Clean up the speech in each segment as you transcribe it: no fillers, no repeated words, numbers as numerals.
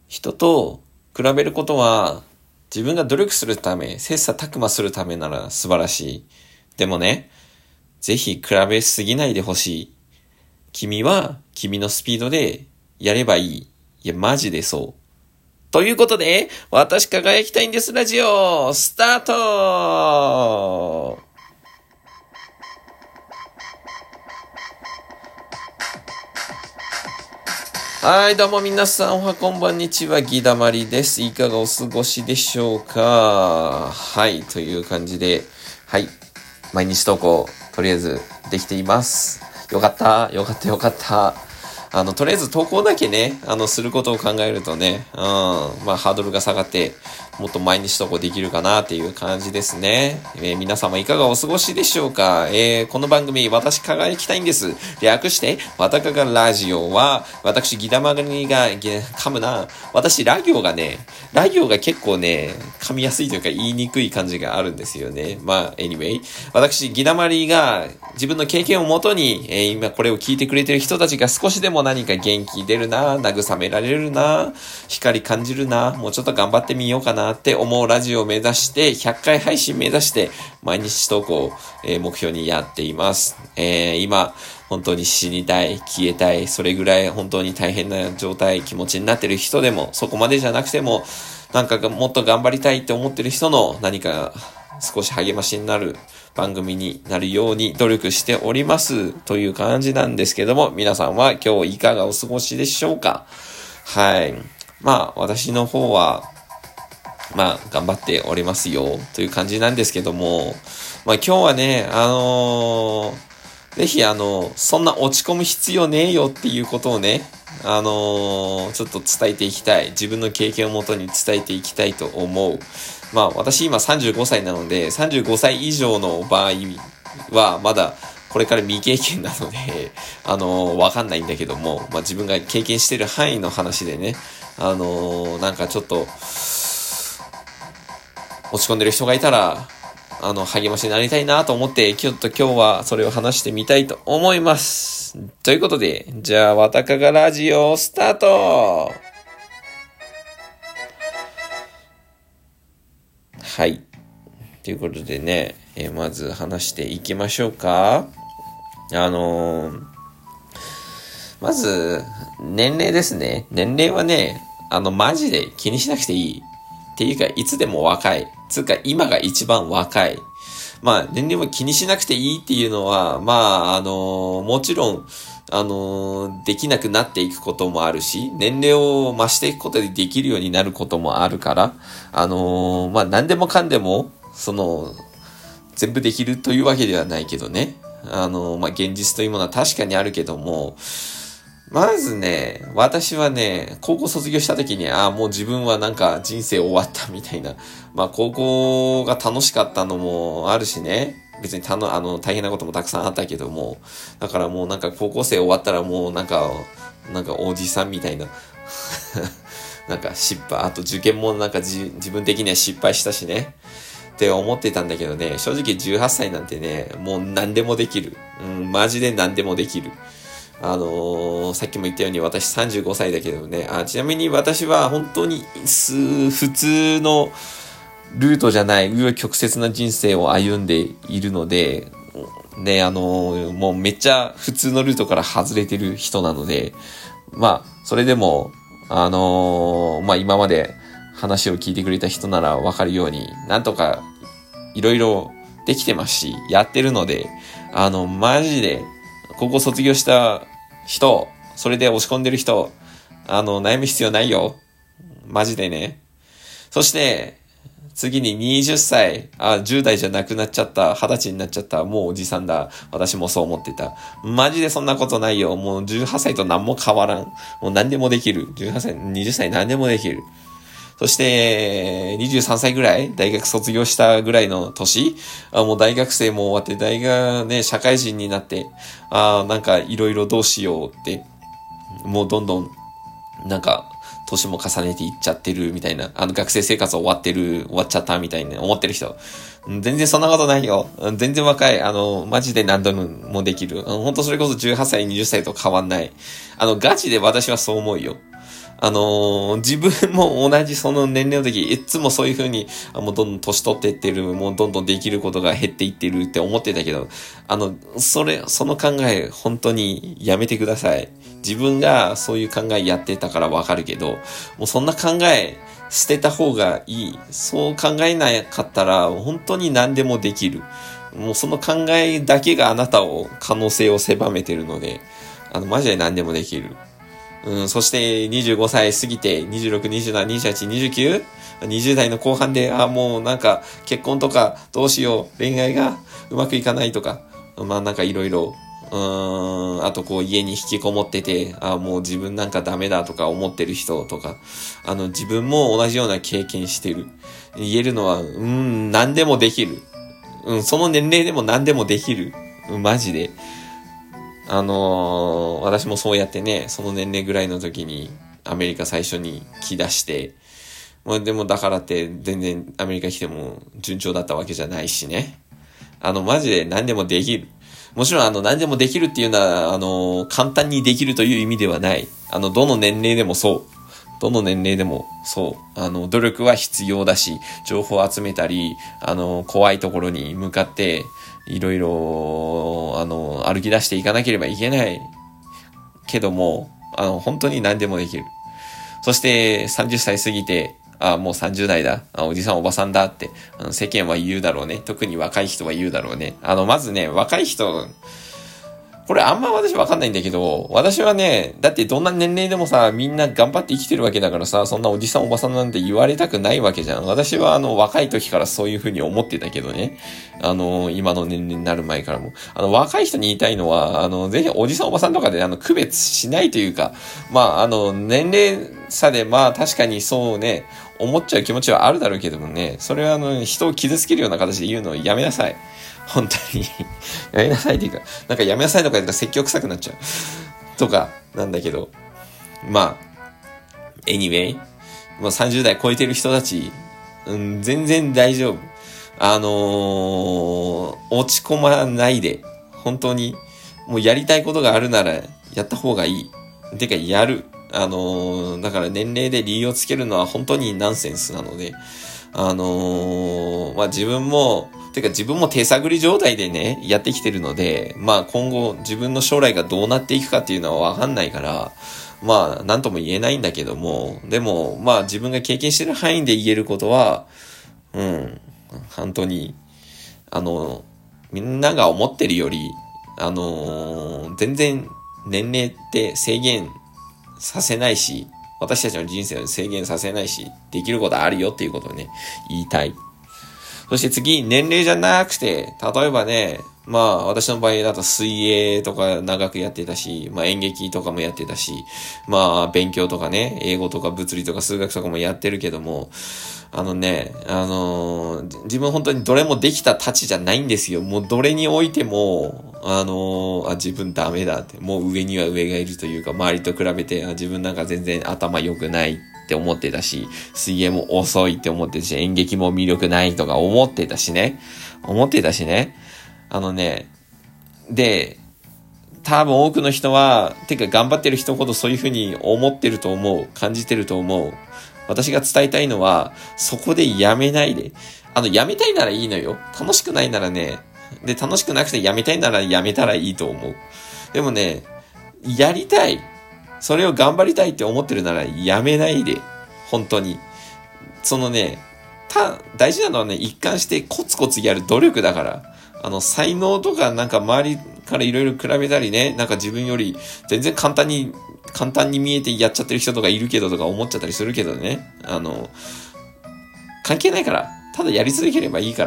人と比べることは自分が努力するため、切磋琢磨するためなら素晴らしい。でもね、ぜひ比べすぎないでほしい。君は君のスピードでやればいい。いや、マジでそう。ということで、私輝きたいんですラジオ、スタート。はい、どうも皆さん、おはこんばんにちは、ギダマリです。いかがお過ごしでしょうか？はい、という感じで、はい、毎日投稿、とりあえずできています。よかった。とりあえず投稿だけね、することを考えるとね、ハードルが下がって、もっと毎日投稿できるかなっていう感じですね。皆様いかがお過ごしでしょうか？この番組、私輝きたいんです。略して、わたかがラジオは、私ギダマリが、噛むな。私、ラ行が結構ね、噛みやすいというか言いにくい感じがあるんですよね。anyway。私、ギダマリが自分の経験をもとに、今これを聞いてくれてる人たちが少しでも何か元気出るな、慰められるな、光感じるな、もうちょっと頑張ってみようかなって思うラジオを目指して、100回配信目指して、毎日投稿を、目標にやっています。今、本当に死にたい、消えたい、それぐらい本当に大変な状態、気持ちになってる人でも、そこまでじゃなくても、なんかもっと頑張りたいって思ってる人の何か少し励ましになる番組になるように努力しておりますという感じなんですけども、皆さんは今日いかがお過ごしでしょうか？はい。私の方は、頑張っておりますよという感じなんですけども、今日はね、ぜひそんな落ち込む必要ねえよっていうことをね、ちょっと伝えていきたい。自分の経験をもとに伝えていきたいと思う。私今35歳なので、35歳以上の場合はまだこれから未経験なので、わかんないんだけども、自分が経験してる範囲の話でね、なんかちょっと、落ち込んでる人がいたら、励ましになりたいなと思って、今日はそれを話してみたいと思います。ということで、じゃあ、わたかがラジオスタート。はい。ということでね、まず話していきましょうか。まず、年齢ですね。年齢はね、マジで気にしなくていい。っていうか、いつでも若い。つうか、今が一番若い。年齢も気にしなくていいっていうのは、もちろん、できなくなっていくこともあるし、年齢を増していくことでできるようになることもあるから、何でもかんでも、全部できるというわけではないけどね。現実というものは確かにあるけども、まずね、私はね、高校卒業した時に、もう自分はなんか人生終わったみたいな。高校が楽しかったのもあるしね。別に大変なこともたくさんあったけども。だからもうなんか高校生終わったらもうなんかおじさんみたいな。なんかあと受験もなんか自分的には失敗したしね。って思ってたんだけどね、正直18歳なんてね、もう何でもできる。マジで何でもできる。さっきも言ったように私35歳だけどね、ちなみに私は本当に普通のルートじゃない、紆余曲折な人生を歩んでいるので、ね、もうめっちゃ普通のルートから外れてる人なので、それでも、今まで話を聞いてくれた人ならわかるように、なんとかいろいろできてますし、やってるので、マジで、高校卒業した人、それで落ち込んでる人、悩む必要ないよ。マジでね。そして、次に20歳、10代じゃなくなっちゃった、20歳になっちゃった、もうおじさんだ。私もそう思ってた。マジでそんなことないよ。もう18歳と何も変わらん。もう何でもできる。18歳、20歳何でもできる。そして、23歳ぐらい大学卒業したぐらいの年もう大学生も終わって、社会人になって、なんかいろいろどうしようって、もうどんどん、なんか、年も重ねていっちゃってるみたいな、学生生活終わっちゃったみたいな思ってる人。全然そんなことないよ。全然若い。マジで何度もできる。本当それこそ18歳、20歳と変わんない。ガチで私はそう思うよ。 自分も同じその年齢の時、いつもそういう風に、もうどんどん年取っていってる、もうどんどんできることが減っていってるって思ってたけど、その考え、本当にやめてください。自分がそういう考えやってたからわかるけど、もうそんな考え、捨てた方がいい。そう考えなかったら、本当に何でもできる。もうその考えだけがあなたを、可能性を狭めてるので、マジで何でもできる。そして25歳過ぎて、26、27、28、29、20代の後半で、もうなんか結婚とかどうしよう、恋愛がうまくいかないとか、なんかいろいろ、あと家に引きこもってて、もう自分なんかダメだとか思ってる人とか、自分も同じような経験してる。言えるのは、何でもできる。その年齢でも何でもできる。マジで。私もそうやってね、その年齢ぐらいの時にアメリカ最初に来だして、でもだからって全然アメリカ来ても順調だったわけじゃないしね。マジで何でもできる。もちろん何でもできるっていうのは、簡単にできるという意味ではない。どの年齢でもそう。どの年齢でもそう。努力は必要だし、情報を集めたり、怖いところに向かって、いろいろ、歩き出していかなければいけないけども、本当に何でもできる。そして30歳過ぎて、もう30代だ。おじさんおばさんだって、世間は言うだろうね。特に若い人は言うだろうね。まずね、若い人、これあんま私わかんないんだけど、私はね、だってどんな年齢でもさ、みんな頑張って生きてるわけだからさ、そんなおじさんおばさんなんて言われたくないわけじゃん。私は若い時からそういう風に思ってたけどね。今の年齢になる前からも。若い人に言いたいのは、ぜひおじさんおばさんとかで区別しないというか、年齢差で確かにそうね、思っちゃう気持ちはあるだろうけどもね、それは人を傷つけるような形で言うのをやめなさい。本当にやめなさいっていうか、なんかやめなさいとか言ったら説教臭くなっちゃうとかなんだけど、anyway、もう30代超えてる人たち、全然大丈夫。落ち込まないで、本当にもうやりたいことがあるならやった方がいい。てかやる。だから年齢で理由をつけるのは本当にナンセンスなので、自分も手探り状態でね、やってきてるので、今後自分の将来がどうなっていくかっていうのはわかんないから、なんとも言えないんだけども、でも、自分が経験してる範囲で言えることは、本当に、みんなが思ってるより、全然年齢って制限させないし、私たちの人生を制限させないし、できることあるよっていうことをね、言いたい。そして次、年齢じゃなくて、例えばね、私の場合だと水泳とか長くやってたし、演劇とかもやってたし、勉強とかね、英語とか物理とか数学とかもやってるけども、自分本当にどれもできたたちじゃないんですよ。もうどれにおいても、自分ダメだって、もう上には上がいるというか、周りと比べて、自分なんか全然頭良くないって思ってたし、水泳も遅いって思ってたし、演劇も魅力ないとか思ってたしね。で、多分多くの人は、頑張ってる人ほどそういうふうに思ってると思う。感じてると思う。私が伝えたいのは、そこでやめないで。やめたいならいいのよ。楽しくないならね。で、楽しくなくてやめたいならやめたらいいと思う。でもね、やりたい。それを頑張りたいって思ってるならやめないで。本当に。大事なのはね、一貫してコツコツやる努力だから。才能とかなんか周りからいろいろ比べたりね、なんか自分より全然簡単に見えてやっちゃってる人とかいるけどとか思っちゃったりするけどね。関係ないから。ただやり続ければいいから。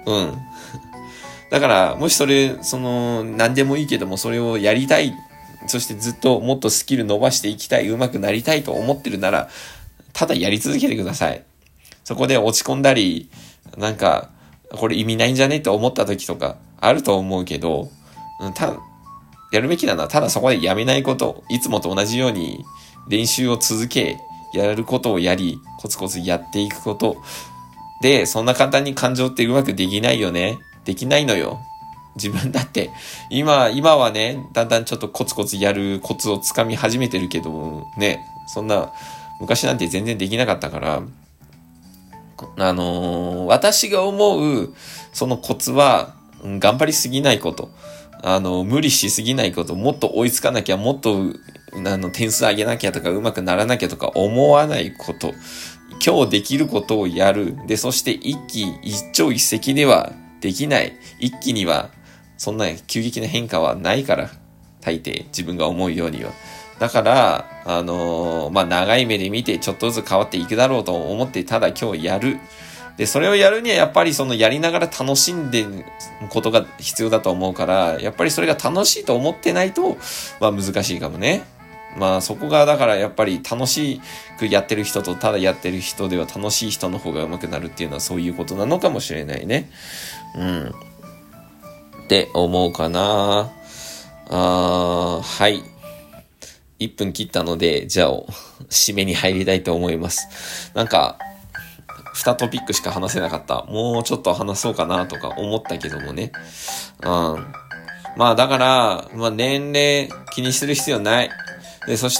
だから、もし何でもいいけども、それをやりたい。そしてずっともっとスキル伸ばしていきたい、上手くなりたいと思ってるなら、ただやり続けてください。そこで落ち込んだり、なんか、これ意味ないんじゃねって思った時とかあると思うけど、やるべきなのはただそこでやめないこと、いつもと同じように練習を続け、やることをやり、コツコツやっていくこと。で、そんな簡単に感情ってうまくできないよね。できないのよ。自分だって、今はね、だんだんちょっとコツコツやるコツをつかみ始めてるけど、ね、 そんな、昔なんて全然できなかったから、私が思う、そのコツは、頑張りすぎないこと。無理しすぎないこと、もっと追いつかなきゃ、もっと、点数上げなきゃとか、上手くならなきゃとか思わないこと。今日できることをやる。で、そして一朝一夕ではできない。一気には、そんな急激な変化はないから。大抵、自分が思うようには。だから、長い目で見てちょっとずつ変わっていくだろうと思って、ただ今日やる。で、それをやるにはやっぱりそのやりながら楽しんでることが必要だと思うから、やっぱりそれが楽しいと思ってないと、難しいかもね。そこがだからやっぱり楽しくやってる人とただやってる人では楽しい人の方が上手くなるっていうのはそういうことなのかもしれないね。って思うかな。はい。1分切ったので、じゃあ、締めに入りたいと思います。2トピックしか話せなかった。もうちょっと話そうかなとか思ったけどもね。だから、年齢気にする必要ない。で、そして、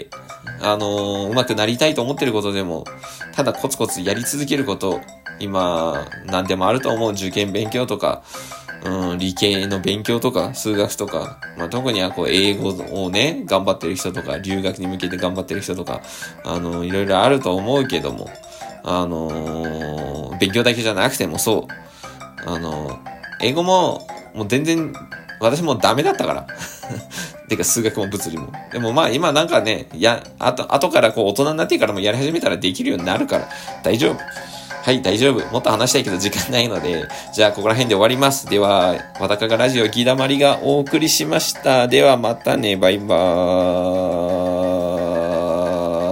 うまくなりたいと思ってることでも、ただコツコツやり続けること、今、何でもあると思う。受験勉強とか、理系の勉強とか、数学とか、特には英語をね、頑張ってる人とか、留学に向けて頑張ってる人とか、いろいろあると思うけども、勉強だけじゃなくてもそう。英語もう全然、私もダメだったから。てか数学も物理も。でも今なんかね、後から大人になってからもやり始めたらできるようになるから、大丈夫。はい、大丈夫。もっと話したいけど時間ないので、じゃあここら辺で終わります。では、わたかがラジオギだまりがお送りしました。ではまたね、バイバーイ。